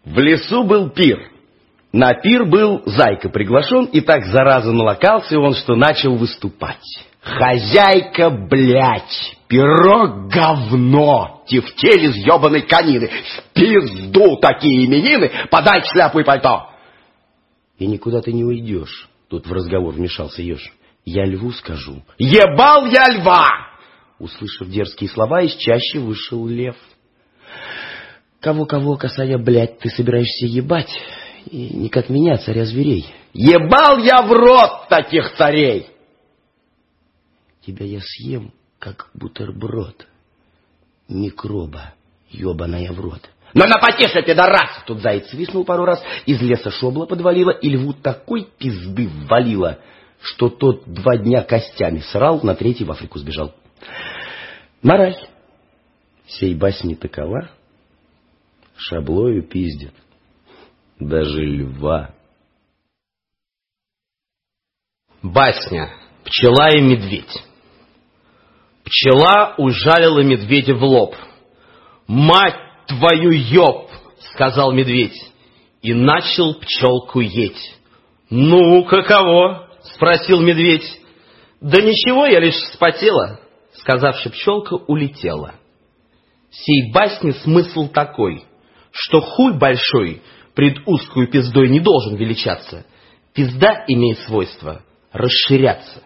В лесу был пир. На пир был Зайка приглашен, и так зараза налокался он, что начал выступать. Хозяйка, блядь, пирог говно, тефтель из ебаной конины, в пизду такие именины, подай шляпу и пальто. И никуда ты не уйдешь, тут в разговор вмешался еж. Я льву скажу. Ебал я льва! Услышав дерзкие слова, из чащи вышел лев. Кого-кого, косая, блядь, ты собираешься ебать? И не как меня, царя зверей. Ебал я в рот таких царей! Тебя я съем, как бутерброд. Микроба, ебаная в рот. Но на потеше, пидорас! Тут заяц свистнул пару раз, из леса шобла подвалила, и льву такой пизды ввалила, что тот 2 дня костями срал, на 3-й в Африку сбежал. Мораль. Сей басни такова, шаблою пиздит даже льва. Басня «Пчела и медведь». Пчела ужалила медведя в лоб. «Мать твою, ёб!» — сказал медведь, и начал пчелку есть. «Ну, каково?» — спросил медведь. «Да ничего, я лишь вспотела», — сказавши, пчелка улетела. Сей басни смысл такой, что хуй большой пред узкую пиздой не должен величаться. Пизда имеет свойство расширяться.